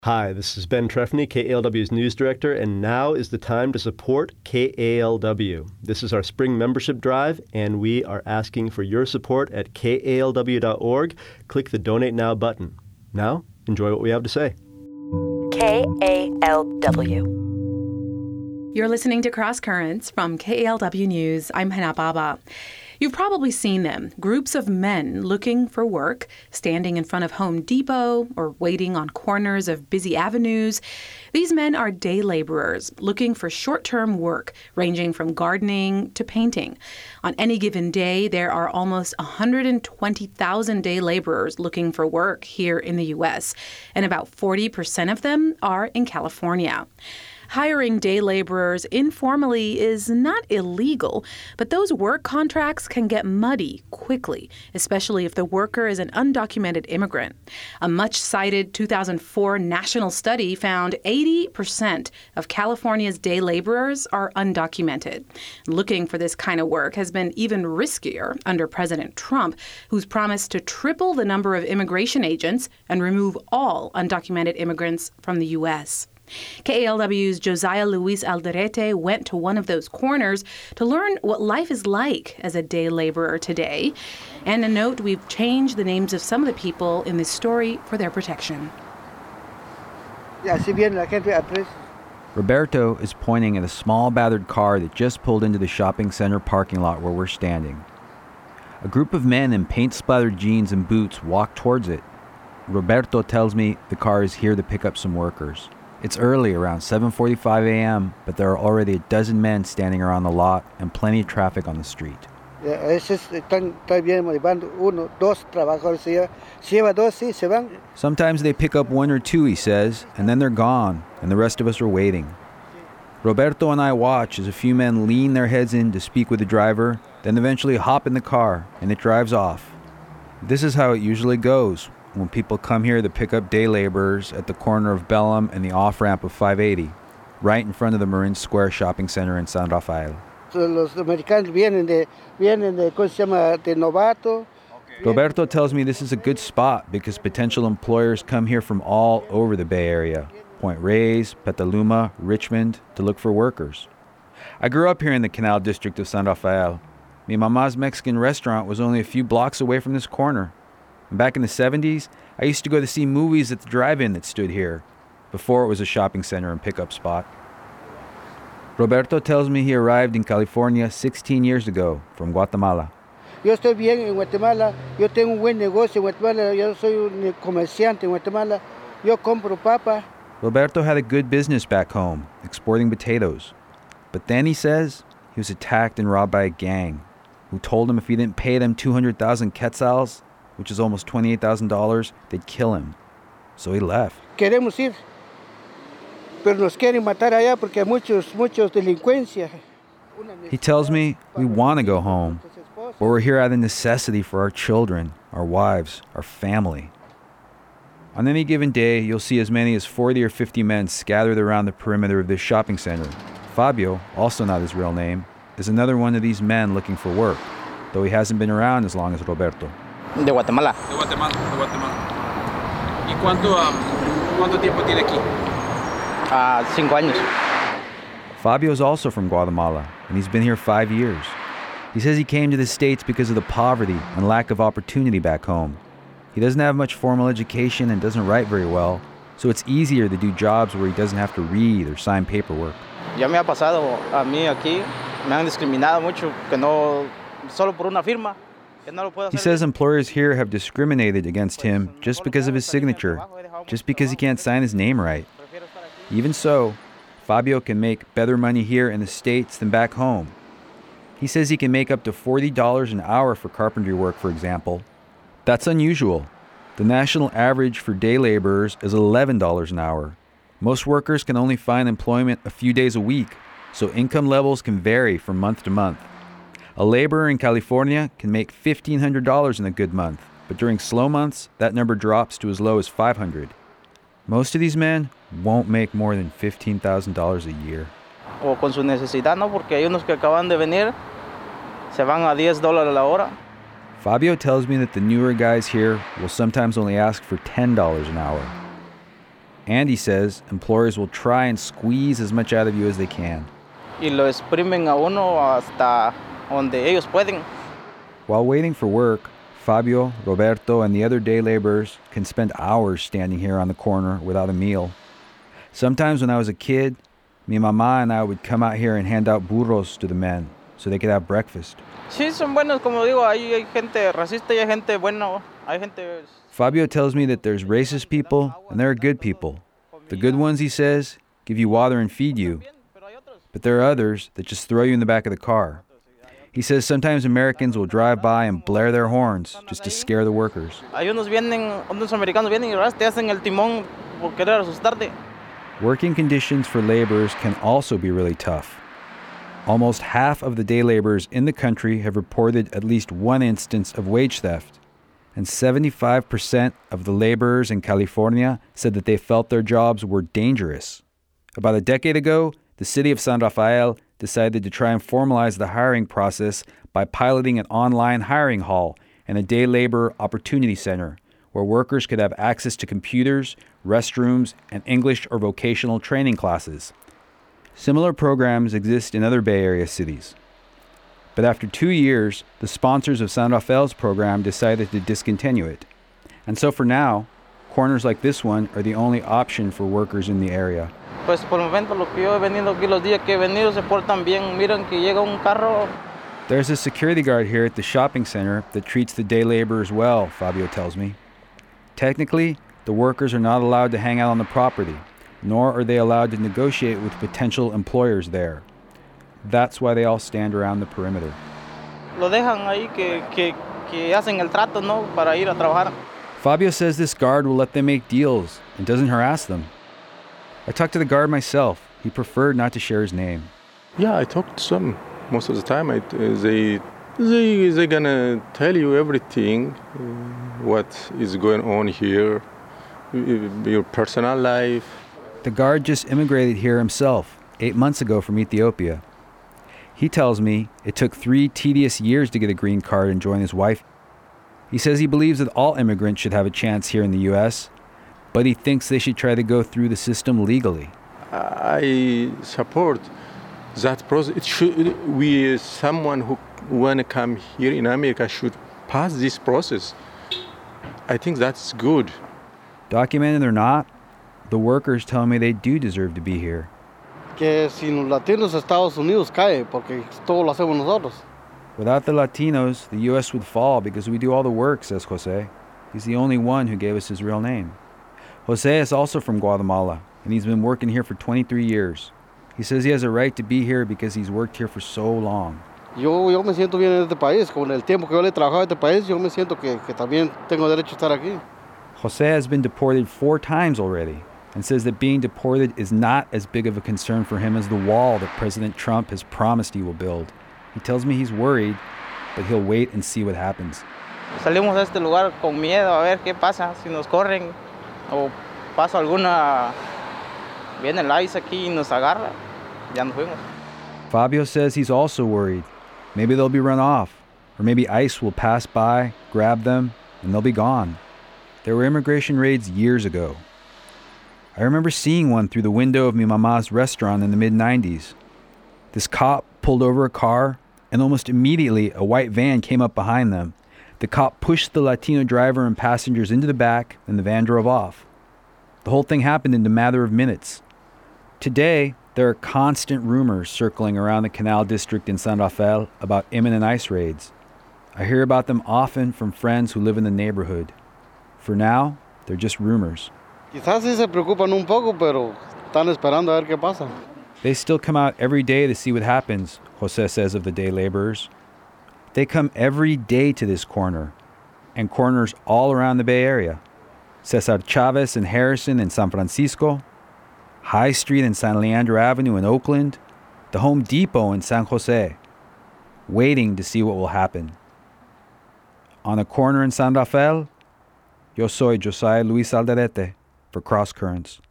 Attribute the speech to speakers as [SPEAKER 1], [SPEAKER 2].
[SPEAKER 1] Hi, this is Ben Trefny, KALW's news director, and now is the time to support KALW. This is our spring membership drive, and we are asking for your support at kalw.org. Click the Donate Now button. Now, enjoy what we have to say.
[SPEAKER 2] KALW. You're listening to Cross Currents from KALW News. I'm Hana Baba. You've probably seen them, groups of men looking for work, standing in front of Home Depot or waiting on corners of busy avenues. These men are day laborers looking for short-term work, ranging from gardening to painting. On any given day, there are almost 120,000 day laborers looking for work here in the U.S., and about 40% of them are in California. Hiring day laborers informally is not illegal, but those work contracts can get muddy quickly, especially if the worker is an undocumented immigrant. A much-cited 2004 national study found 80% of California's day laborers are undocumented. Looking for this kind of work has been even riskier under President Trump, who's promised to triple the number of immigration agents and remove all undocumented immigrants from the U.S. KALW's Josiah Luis Alderete went to one of those corners to learn what life is like as a day laborer today. And a note, we've changed the names of some of the people in this story for their protection.
[SPEAKER 3] Roberto is pointing at a small battered car that just pulled into the shopping center parking lot where we're standing. A group of men in paint-splattered jeans and boots walk towards it. Roberto tells me the car is here to pick up some workers. It's early, around 7:45 a.m., but there are already a dozen men standing around the lot and plenty of traffic on the street. Sometimes they pick up one or two, he says, and then they're gone, and the rest of us are waiting. Roberto and I watch as a few men lean their heads in to speak with the driver, then eventually hop in the car, and it drives off. This is how it usually goes when people come here to pick up day laborers at the corner of Bellum and the off-ramp of 580, right in front of the Marin Square shopping center in San Rafael. Roberto tells me this is a good spot because potential employers come here from all over the Bay Area, Point Reyes, Petaluma, Richmond, to look for workers. I grew up here in the Canal District of San Rafael. Mi Mama's Mexican restaurant was only a few blocks away from this corner. And back in the 70s, I used to go to see movies at the drive-in that stood here, before it was a shopping center and pickup spot. Roberto tells me he arrived in California 16 years ago from Guatemala.
[SPEAKER 4] Yo estoy bien en Guatemala. Yo tengo un buen negocio en Guatemala. Yo soy un comerciante en Guatemala. Yo compro papa.
[SPEAKER 3] Roberto had a good business back home, exporting potatoes. But then, he says, he was attacked and robbed by a gang who told him if he didn't pay them 200,000 quetzals, which is almost $28,000, they'd kill him. So he left.
[SPEAKER 4] Queremos ir, pero nos quieren matar allá porque hay muchos delincuencia.
[SPEAKER 3] He tells me we want to go home, but we're here out of necessity for our children, our wives, our family. On any given day, you'll see as many as 40 or 50 men scattered around the perimeter of this shopping center. Fabio, also not his real name, is another one of these men looking for work, though he hasn't been around as long as Roberto.
[SPEAKER 5] De Guatemala.
[SPEAKER 6] De Guatemala. ¿Y cuánto tiempo tiene aquí?
[SPEAKER 5] 5 años.
[SPEAKER 3] Fabio is also from Guatemala, and he's been here 5 years. He says he came to the States because of the poverty and lack of opportunity back home. He doesn't have much formal education and doesn't write very well, so it's easier to do jobs where he doesn't have to read or sign paperwork.
[SPEAKER 5] Ya me ha pasado a mí aquí, me han discriminado mucho, que no, solo por una firma.
[SPEAKER 3] He says employers here have discriminated against him just because of his signature, just because he can't sign his name right. Even so, Fabio can make better money here in the States than back home. He says he can make up to $40 an hour for carpentry work, for example. That's unusual. The national average for day laborers is $11 an hour. Most workers can only find employment a few days a week, so income levels can vary from month to month. A laborer in California can make $1,500 in a good month, but during slow months, that number drops to as low as $500. Most of these men won't make more than $15,000 a year.
[SPEAKER 5] O con su necesidad, ¿no? Porque hay unos que acaban de venir, se van a $10 la hora.
[SPEAKER 3] Fabio tells me that the newer guys here will sometimes only ask for $10 an hour. And he says employers will try and squeeze as much out of you as they can.
[SPEAKER 5] Y lo exprimen a uno hasta donde ellos pueden.
[SPEAKER 3] While waiting for work, Fabio, Roberto, and the other day laborers can spend hours standing here on the corner without a meal. Sometimes when I was a kid, mi mamá and I would come out here and hand out burros to the men so they could have breakfast.
[SPEAKER 5] Sí, son buenos, como digo, hay gente racista y hay gente buena, hay gente...
[SPEAKER 3] Fabio tells me that there's racist people and there are good people. The good ones, he says, give you water and feed you. But there are others that just throw you in the back of the car. He says sometimes Americans will drive by and blare their horns just to scare the workers.
[SPEAKER 5] Hay unos americanos vienen y te hacen el timón por querer asustarte.
[SPEAKER 3] Working conditions for laborers can also be really tough. Almost half of the day laborers in the country have reported at least one instance of wage theft. And 75% of the laborers in California said that they felt their jobs were dangerous. About a decade ago, the city of San Rafael decided to try and formalize the hiring process by piloting an online hiring hall and a day labor opportunity center where workers could have access to computers, restrooms, and English or vocational training classes. Similar programs exist in other Bay Area cities. But after 2 years, the sponsors of San Rafael's program decided to discontinue it. And so for now, corners like this one are the only option for workers in the area.
[SPEAKER 5] Pues por el momento lo que yo he venido aquí, los días que he venido se portan bien. Miran que llega un carro.
[SPEAKER 3] There's a security guard here at the shopping center that treats the day laborers well, Fabio tells me. Technically, the workers are not allowed to hang out on the property, nor are they allowed to negotiate with potential employers there. That's why they all stand around the perimeter.
[SPEAKER 5] Lo dejan ahí que hacen el trato, ¿no? Para ir a trabajar.
[SPEAKER 3] Fabio says this guard will let them make deals and doesn't harass them. I talked to the guard myself. He preferred not to share his name.
[SPEAKER 7] Yeah, I talked to some. Most of the time, they gonna tell you everything, what is going on here, your personal life.
[SPEAKER 3] The guard just immigrated here himself 8 months ago from Ethiopia. He tells me it took 3 tedious years to get a green card and join his wife. He says he believes that all immigrants should have a chance here in the U.S., but he thinks they should try to go through the system legally.
[SPEAKER 7] I support that process. Someone who want to come here in America should pass this process. I think that's good.
[SPEAKER 3] Documented or not, the workers tell me they do deserve to be here.
[SPEAKER 4] Que sin los latinos Estados Unidos cae porque todo lo hacemos nosotros.
[SPEAKER 3] Without the Latinos, the U.S. would fall because we do all the work, says Jose. He's the only one who gave us his real name. Jose is also from Guatemala, and he's been working here for 23 years. He says he has a right to be here because he's worked here for so long.
[SPEAKER 4] Yo me siento bien en este país. Con el tiempo que yo le he trabajado en este país, yo me siento que también tengo derecho a estar aquí.
[SPEAKER 3] Jose has been deported 4 times already and says that being deported is not as big of a concern for him as the wall that President Trump has promised he will build. He tells me he's worried, but he'll wait and see what happens.
[SPEAKER 5] Salimos a este lugar con miedo a ver qué pasa, si nos corren o pasa alguna, viene el ICE aquí y nos agarra, ya nos fuimos.
[SPEAKER 3] Fabio says he's also worried. Maybe they'll be run off, or maybe ICE will pass by, grab them, and they'll be gone. There were immigration raids years ago. I remember seeing one through the window of mi mamã's restaurant in the mid-90s. This cop pulled over a car, and almost immediately a white van came up behind them. The cop pushed the Latino driver and passengers into the back, and the van drove off. The whole thing happened in a matter of minutes. Today, there are constant rumors circling around the Canal District in San Rafael about imminent ICE raids. I hear about them often from friends who live in the neighborhood. For now, they're just rumors.
[SPEAKER 4] Quizás sí se preocupan un poco, pero están esperando a ver qué pasa.
[SPEAKER 3] They still come out every day to see what happens, Jose says of the day laborers. They come every day to this corner, and corners all around the Bay Area. Cesar Chavez and Harrison in San Francisco, High Street and San Leandro Avenue in Oakland, the Home Depot in San Jose, waiting to see what will happen. On a corner in San Rafael, yo soy Josiah Luis Alderete for Cross Currents.